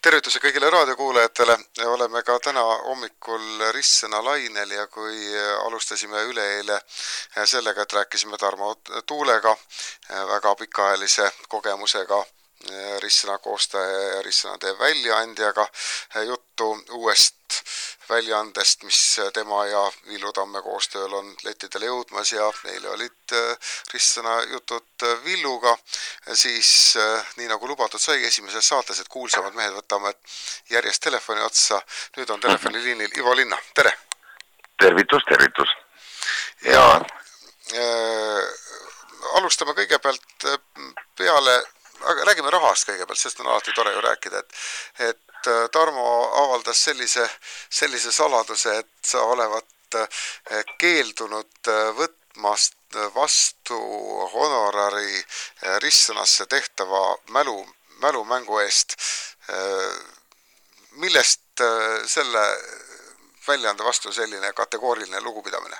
Tervituse kõigile raadiokuulajatele. Oleme ka täna hommikul ristsõna lainel ja kui alustasime üleeile sellega, et rääkisime Tarmo Tuulega, väga pikaajalise kogemusega ristsõna koostaja ja ristsõnade väljaandjaga, juttu uuest väljaandest, mis tema ja Villu Tamme koostööl on lettidele jõudmas ja neile olid ristsõna jutud Villuga, siis nii nagu lubatud sai esimeses saates, et kuulsamad mehed võtame järjest telefoni otsa. Nüüd on telefoniliinil Ivo Linna, tere! Tervitus, tervitus! Ja alustame kõigepealt räägime rahast kõigepealt, sest on alati tore ju rääkida, et Tarmo avaldas sellise saladuse, et sa olevat keeldunud võtmast vastu honorari ristsõnasse tehtava mälumängu eest. Millest selle väljaande vastu selline kategooriline lugupidamine?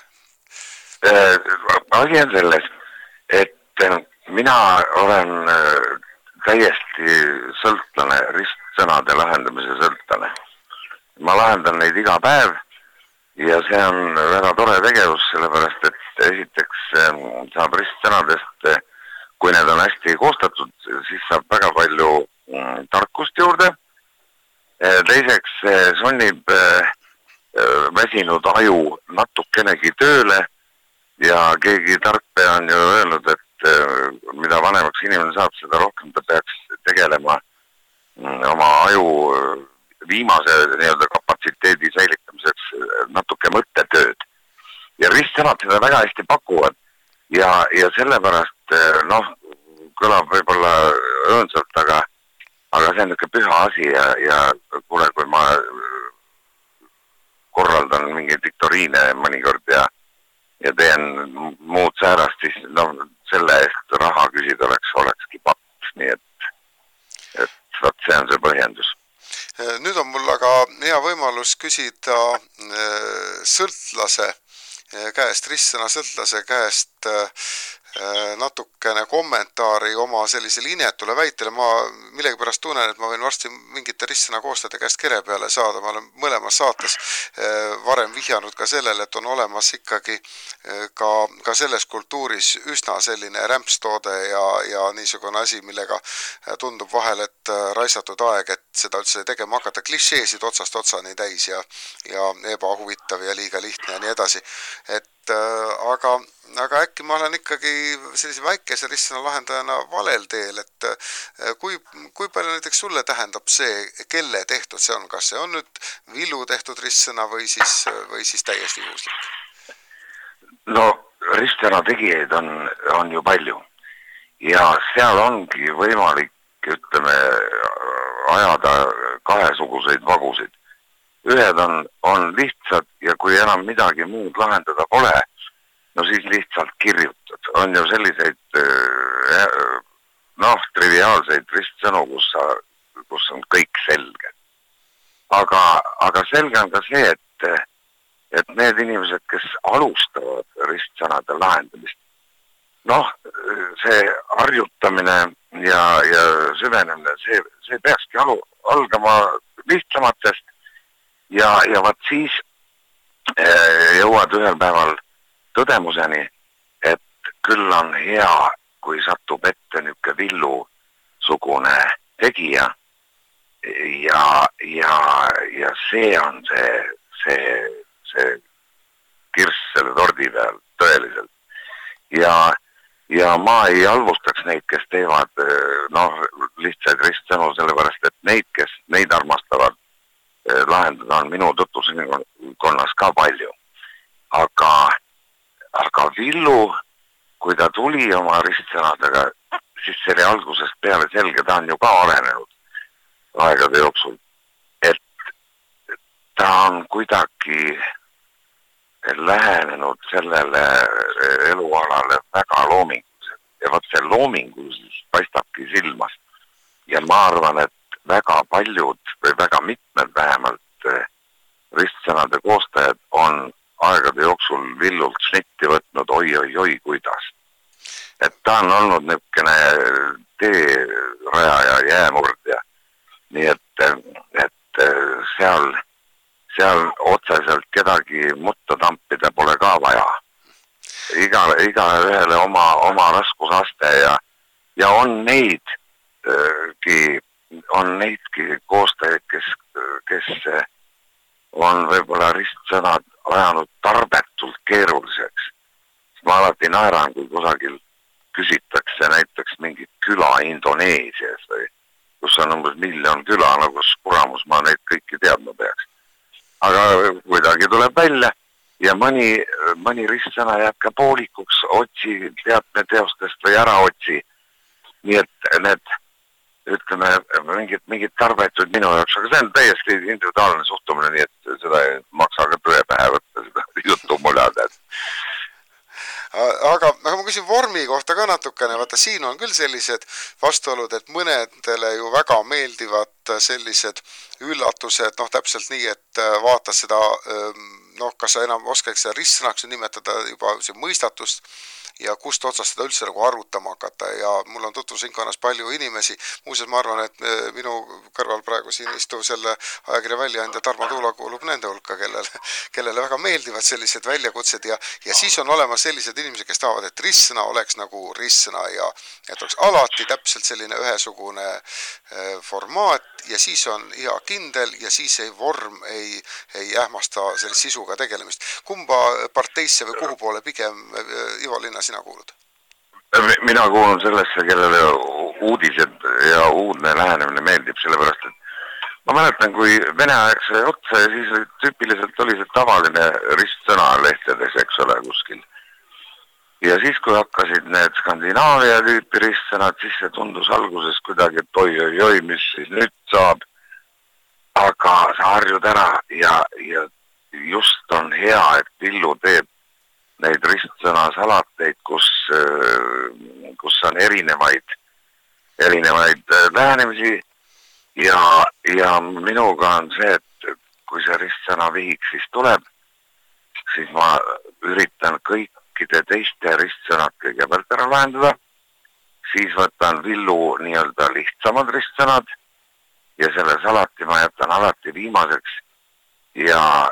Asi on selles, et mina olen täiesti sõltlane ristsõnade lahendamise sõltlane. Ma lahendan neid iga päev ja see on väga tore tegevus, sellepärast et esiteks saab ristsõnadest, kui need on hästi koostatud, siis saab väga palju tarkust juurde. Teiseks sunnib väsinud aju natukenegi tööle ja keegi tarkpea on ju öelnud, et mida vanemaks inimene saab, seda rohkem ta peaks tegelema oma aju viimase kapatsiteedi säilitamiseks natuke mõttetööd. Ja ristsõnad seda väga hästi pakuvad ja sellepärast, kõlab võib-olla õõnsalt, aga see on niisugune püha asi ja kuule, kui ma korraldan mingeid viktoriine mõnikord ja teen muud säärast, siis selle eest raha küsida olekski patt, nii et see on see põhjendus. Nüüd on mul aga hea võimalus küsida sõltlase käest, ristsõna sõltlase käest natukene kommentaari oma sellisele inetule väitele. Ma millegipärast tunnen, et ma võin varsti mingite ristsõna koostajate käest kere peale saada. Ma olen mõlemas saates varem vihjanud ka sellele, et on olemas ikkagi ka selles kultuuris üsna selline rämpstoode ja niisugune asi, millega tundub vahel, et raisatud aeg, et seda üldse tegema hakata, klišeesid otsast otsani täis ja ebahuvitav ja liiga lihtne ja nii edasi. Aga äkki ma olen ikkagi sellise väikese ristsõna lahendajana valel teel, et kui palju näiteks sulle tähendab see, kelle tehtud see on? Kas see on nüüd Villu tehtud ristsõna või siis täiesti juhuslik? No ristsõna tegijaid on ju palju ja seal ongi võimalik, ütleme, ajada kahesuguseid vagusid. Ühed on lihtsad ja kui enam midagi muud lahendada pole, no siis lihtsalt kirjutad. On ju selliseid triviaalseid ristsõnu, kus on kõik selge. Aga selge on ka see, et need inimesed, kes alustavad ristsõnade lahendamist, see harjutamine ja süvenemine, see peakski algama lihtsamatest ja vaat siis jõuad ühel päeval tõdemuseni, et küll on hea, kui satub ette niisugune Villu-sugune tegija ja see on see kirss selle tordi peal tõeliselt. Ja ma ei halvustaks neid, kes teevad lihtsaid ristsõnu, sellepärast et neid, kes neid armastavad lahendada, on minu tutvuskonnas ka palju. Aga Villu, kui ta tuli oma ristsõnadega, siis see oli algusest peale selge, ta on ju ka arenenud aegade jooksul, et ta on kuidagi lähenenud sellele elualale väga loominguliselt. Ja vaat see loominguliselt paistabki silmas. Ja ma arvan, et väga paljud või väga mitmed vähemalt ristsõnade koostajad on aegade jooksul Villult snitti võtnud oi, kuidas. Et ta on olnud niisugune teerajaja jäämurdja. Nii et seal otseselt kedagi mutta tampida pole ka vaja. Iga ühele oma raskusaste ja on neidki koostajaid, kes on võib-olla ristsõnad ajanud tarbetult keeruliseks. Ma alati naeran, kui kusagil küsitakse näiteks mingit küla Indoneesias või kus on umbes 1 miljon küla, nagu kuramus ma neid kõiki teadma peaks. Aga kuidagi tuleb välja ja mõni ristsõna jääb ka poolikuks, otsi teatme teostest või ära otsi. Nii et need, ütleme, mingid tarbetud minu jaoks, aga see on täiesti individuaalne suhtumine, nii et seda ei maksa ka tõe pähe võtta, seda juttu muljada. Aga ma küsin vormi kohta ka natukene, vaata siin on küll sellised vastuolud, et mõnedele ju väga meeldivad sellised üllatused, täpselt nii, et vaata seda, kas sa enam oskaks seda ristsõnaks nimetada juba see mõistatust ja kust otsast seda üldse nagu arvutama hakata ja mul on tutvusringkonnas palju inimesi, muuseas ma arvan, et minu kõrval praegu siin istuv selle ajakirja väljaandja Tarmo Tuula kuulub nende hulka, kellele väga meeldivad sellised väljakutsed ja siis on olemas sellised inimesed, kes tahavad, et ristsõna oleks nagu ristsõna ja et oleks alati täpselt selline ühesugune formaat ja siis on hea kindel ja siis vorm ei ähmasta selle sisuga tegelemist. Kumba parteisse või kuhu poole pigem Ivo Linna sina kuulud? Mina kuulun sellesse, kellele uudised ja uudne lähenemine meeldib, sellepärast, et ma mäletan, kui Vene aeg sai otsa ja siis tüüpiliselt oli see tavaline ristsõna lehtedes, eks ole, kuskil. Ja siis, kui hakkasid need Skandinaavia tüüpi ristsõnad, siis see tundus alguses kuidagi, et oi, mis siis nüüd saab. Aga sa harjud ära ja just on hea, et Villu teeb neid ristsõna salateid, kus on erinevaid lähenemisi ja minuga on see, et kui see ristsõna vihik siis tuleb, siis ma üritan kõikide teiste ristsõnad kõigepealt ära lahendada, siis võtan Villu nii-öelda lihtsamad ristsõnad ja selle salati ma jätan alati viimaseks ja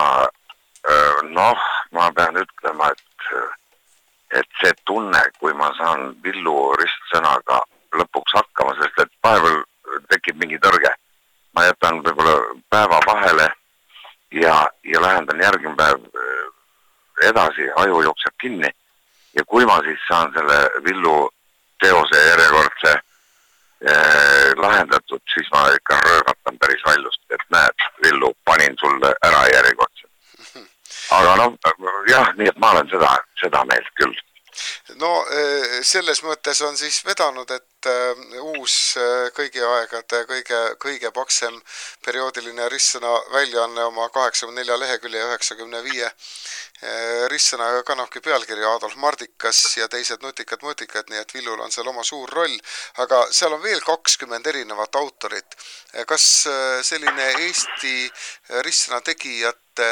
ma pean ütlema, et see tunne, kui ma saan Villu ristsõnaga lõpuks hakkama, sest et vahepeal tekib mingi tõrge. Ma jätan võib-olla päeva vahele ja lähendan järgmine päev edasi, aju jookseb kinni ja kui ma siis saan selle Villu teose järjekordse lahendatud, siis ma ikka röögatan päris valjust, et näed, Villu, panin sulle ära järjekordse. Aga jah, nii et ma olen seda meelt küll. No selles mõttes on siis vedanud, et uus kõigi aegade kõige paksem perioodiline ristsõna väljaanne oma 84 lehekülje ja 95 ristsõnaga kannabki pealkirja Adolf Mardikas ja teised nutikad, nii et Villul on seal oma suur roll, aga seal on veel 20 erinevat autorit. Kas selline Eesti ristsõna tegijate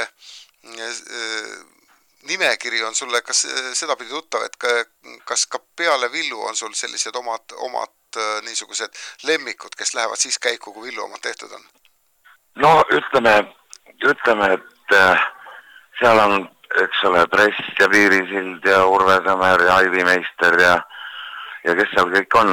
nimekiri on sulle, kas seda pidi tuttav, et kas ka peale Villu on sul sellised omad niisugused lemmikud, kes lähevad siis käiku, kui Villu omad tehtud on? No ütleme, et seal on, eks ole, Press ja Piirisild ja Urve Sõmer ja Aivi Meister ja kes seal kõik on.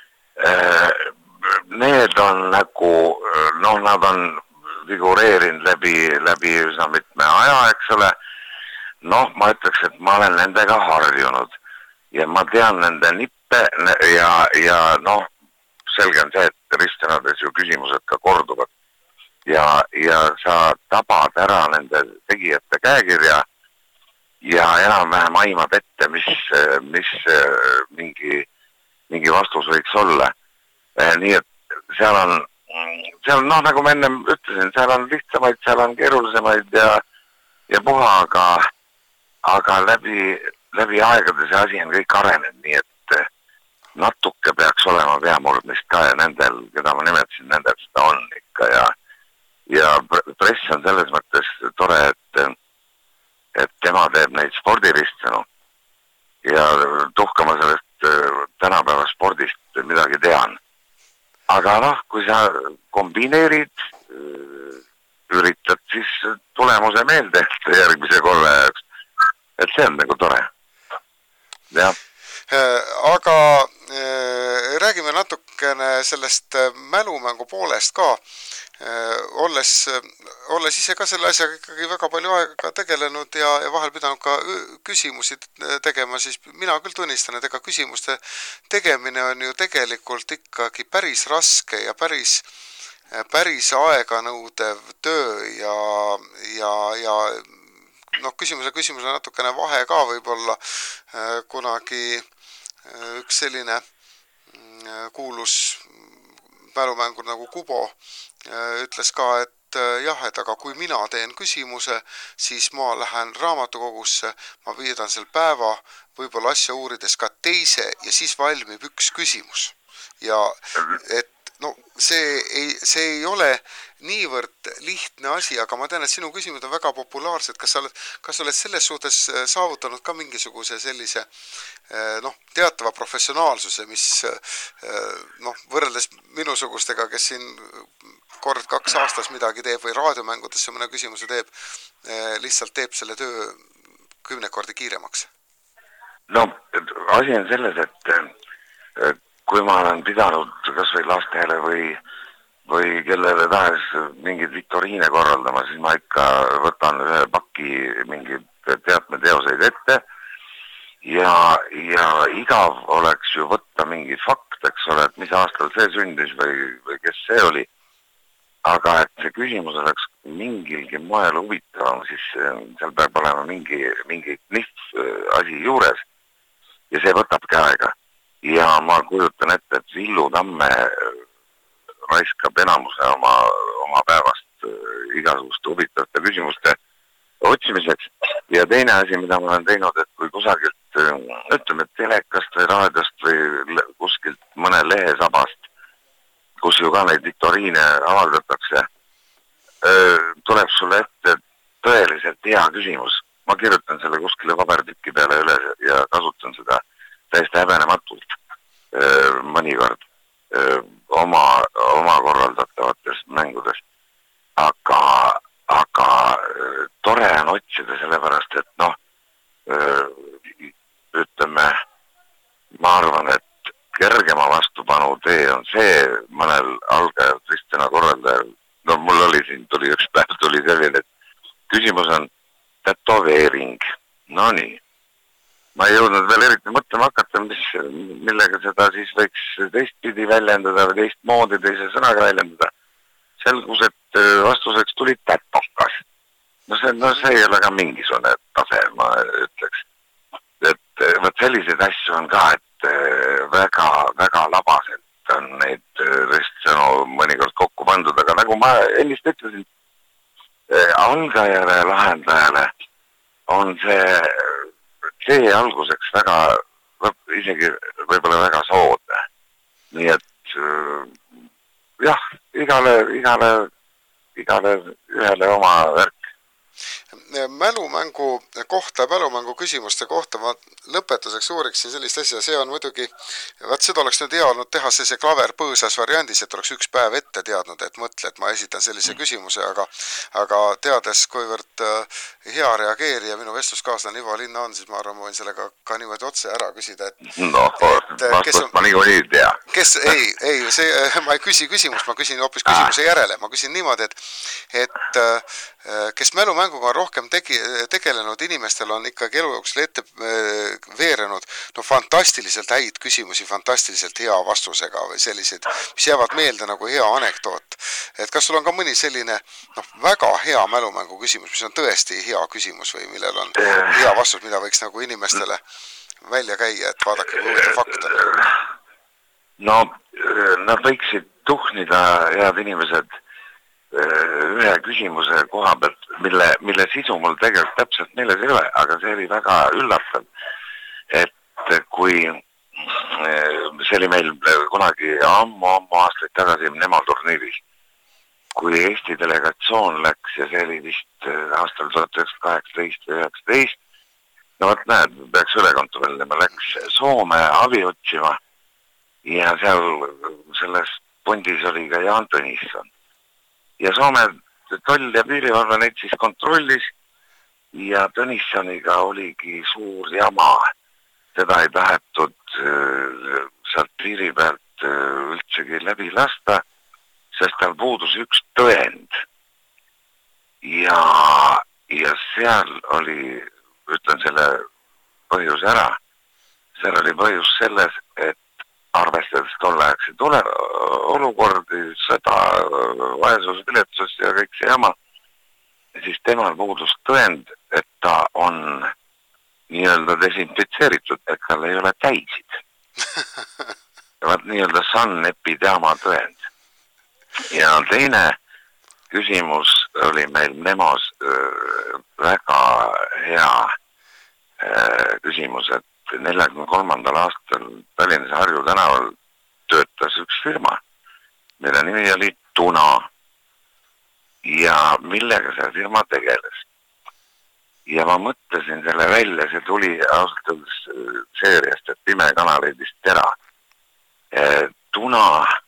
Need on nagu, nad on figureerinud läbi üsna mitme aja, eks ole. Ma ütleks, et ma olen nendega harjunud ja ma tean nende nippe ja selge on see, et ristsõnades ju küsimused ka korduvad ja sa tabad ära nende tegijate käekirja ja enam-vähem aimad ette, mis mingi vastus võiks olla. Nii et seal on, nagu ma ennem ütlesin, seal on lihtsamaid, seal on keerulisemaid ja puha, aga läbi aegade see asi on kõik arenenud, nii et natuke peaks olema peamurdmist ka ja nendel, keda ma nimetasin, nendel seda on ikka ja Press on selles mõttes tore, et tema teeb neid spordiristsõnu ja tuhkama sellest tänapäeva spordist midagi tean. Aga kui sa kombineerid üritad siis tulemuse meelde järgmise korra jaoks. Et see on nagu tore. Jah. Aga räägime natukene sellest mälumängu poolest ka. Olles ise ka selle asjaga ikkagi väga palju aega tegelenud ja vahel pidanud ka küsimusi tegema, siis mina küll tunnistan, et ega küsimuste tegemine on ju tegelikult ikkagi päris raske ja päris aeganõudev töö ja küsimusele natukene vahe ka võib-olla kunagi üks selline kuulus mälumängur nagu Kubo ütles ka, et jah, et aga kui mina teen küsimuse, siis ma lähen raamatukogusse, ma viidan seal päeva, võib-olla asja uurides ka teise ja siis valmib üks küsimus. Ja et see ei ole niivõrd lihtne asi, aga ma tean, et sinu küsimused on väga populaarsed. Kas sa oled selles suhtes saavutanud ka mingisuguse sellise teatava professionaalsuse, mis võrreldes minusugustega, kes siin kord 2 aastas midagi teeb või raadiomängudesse mõne küsimuse teeb, lihtsalt teeb selle töö 10 kordi kiiremaks? No, asi on selles, et kui ma olen pidanud kas või lastele või kellele tahes mingid viktoriine korraldama, siis ma ikka võtan ühe paki mingid teatmeteoseid ette ja igav oleks ju võtta mingi fakt, eks ole, et mis aastal see sündis või kes see oli. Aga et see küsimus oleks mingilgi moel huvitavam, siis seal peab olema mingi knihv asi juures ja see võtabki aega. Ja ma kujutan ette, et Villu Tamme raiskab enamuse oma päevast igasuguste huvitavate küsimuste otsimiseks. Ja teine asi, mida ma olen teinud, et kui kusagilt, ütleme, telekast või raadiost või kuskilt mõne lehesabast, kus ju ka neid viktoriine avaldatakse, tuleb sulle ette tõeliselt hea küsimus. Ma kirjutan selle kuskile pabertükki peale üles ja kasutan seda täiesti häbenematult mõnikord oma korraldatavates mängudes. Aga tore on otsida sellepärast, et ütleme, ma arvan, et kergema vastupanu tee on see mõnel algajal Kristjana korraldajal. Mul tuli üks päev selline, et küsimus on tätoveering. No nii. Ma ei jõudnud veel eriti mõtlema hakata, millega seda siis võiks teistpidi väljendada või teistmoodi teise sõnaga väljendada. Selgus, et vastuseks tuli tätokas. See ei ole ka mingisugune tase, ma ütleks. Et võt selliseid asju on ka, et väga, väga labaselt on neid restsõnu mõnikord kokku pandud, aga nagu ma ennist ütlesin, algajale, lahendajale on see alguseks väga, isegi võib-olla väga soodne. Nii et jah, igale ühele oma värk. Mälumängu küsimuste kohta ma lõpetuseks uuriksin sellist asja, see on muidugi, seda oleks nüüd hea olnud teha see klaver põõsas variandis, et oleks üks päev ette teadnud, et mõtle, et ma esitan sellise küsimuse, aga teades, kuivõrd hea reageerija minu vestluskaaslane Ivo Linna on, siis ma arvan, ma võin sellega ka niimoodi otse ära küsida, vastust ma niikuinii ei tea. Ma ei küsi küsimust, ma küsin hoopis küsimuse järele, ma küsin niimoodi, et kes mälumänguga on rohkem tegelenud inimestel on ikkagi elu jooksul ette veerenud fantastiliselt häid küsimusi, fantastiliselt hea vastusega või sellised, mis jäävad meelde nagu hea anekdoot. Et kas sul on ka mõni selline väga hea mälumängu küsimus, mis on tõesti hea küsimus või millel on hea vastus, mida võiks nagu inimestele välja käia, et vaadake, kui huvitav fakt on? No, nad võiksid tuhnida head inimesed ühe küsimuse koha pealt, mille sisu mul tegelikult täpselt meeles ei ole, aga see oli väga üllatav, et kui see oli meil kunagi ammu aastaid tagasi Nemal turniiris, kui Eesti delegatsioon läks ja see oli vist aastal 1918 või 19, no võt näed, peaks ülekontu välja, ma läks Soome abi otsima ja seal selles pundis oli ka Jaan Tõnisson. Ja Soome toll ja piirivalve neid siis kontrollis ja Tõnissoniga oligi suur jama. Teda ei tahetud sealt piiri pealt üldsegi läbi lasta, sest tal puudus üks tõend. Ja seal oli, ütlen selle põhjus ära, seal oli põhjus selles, et arvestades tolleaegse olukordi, sõda, vaesus, viletsus ja kõik see jama, siis temal puudus tõend, et ta on nii-öelda desinfitseeritud, et tal ei ole täisid. Vaat nii-öelda San Epidema tõend. Ja teine küsimus oli meil Memos väga hea küsimus, et 43. aastal Tallinnas Harju tänaval töötas üks firma, mille nimi oli Tuna ja millega see firma tegeles. Ja ma mõtlesin selle välja, see tuli ausalt öeldes seeriast, et Pime kanaleidist Tera. Tuna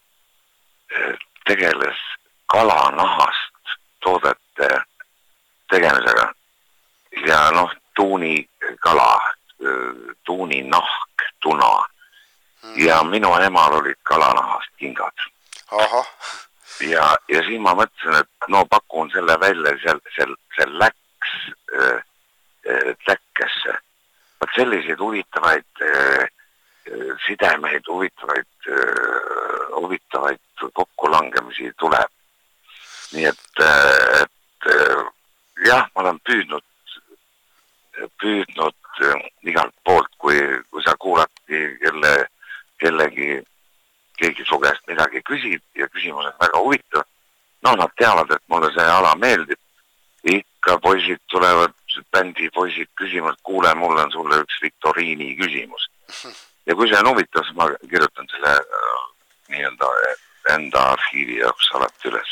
tegeles kalanahast toodete tegemisega ja tuunikala, tuuninahk, tuna ja minu emal olid kalanahast kingad. Aha. Ja siin ma mõtlesin, et pakun selle välja, see läks täkkesse. Vaat selliseid huvitavaid sidemeid, huvitavaid kokkulangemisi tuleb. Nii et jah, ma olen püüdnud igalt poolt, kui sa kuuladki keegi su käest midagi küsib ja küsimus on väga huvitav. Nad teavad, et mulle see ala meeldib. Ikka poisid tulevad, bändi poisid küsimus, kuule, mul on sulle üks viktoriini küsimus. Ja kui see on huvitav, siis ma kirjutan selle nii-öelda enda arhiivi jaoks alati üles.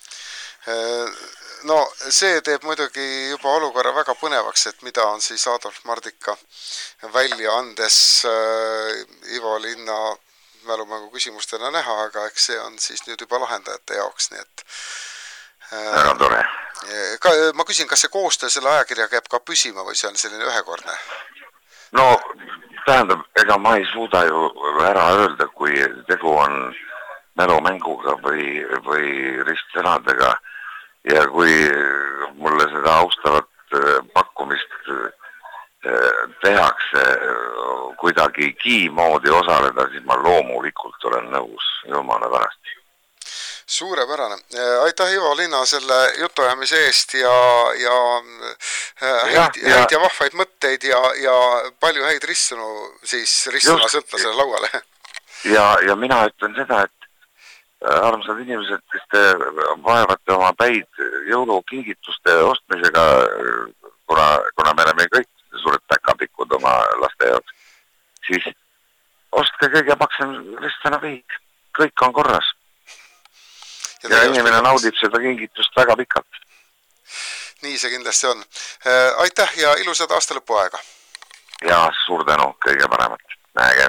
See teeb muidugi juba olukorra väga põnevaks, et mida on siis Adolf Mardika välja andes Ivo Linna mälumängu küsimustena näha, aga eks see on siis nüüd juba lahendajate jaoks, nii et väga tore. Ma küsin, kas see koostöö selle ajakirja käib ka püsima või see on selline ühekordne? Tähendab, ega ma ei suuda ju ära öelda, kui tegu on mälumänguga või ristsõnadega ja kui mulle seda austavat pakkumist tehakse kuidagi moodi osaleda, siis ma loomulikult olen nõus, jumala pärast. Suurepärane. Aitäh Ivo Linna selle jutuajamise eest ja häid ja vahvaid mõtteid ja palju häid ristsõnu siis ristsõna sõltlasele lauale. Ja mina ütlen seda, et armsad inimesed, kes te vaevate oma päid jõulukingituste ostmisega, kuna me oleme kõik suured päkapikud oma laste jaoks, siis ostke kõige paksem ristsõna viik. Kõik on korras. Ja inimene naudib seda kingitust väga pikalt. Nii see kindlasti on. Aitäh ja ilusad aastalõpuaega. Ja suur tänu, kõige paremat. Näge.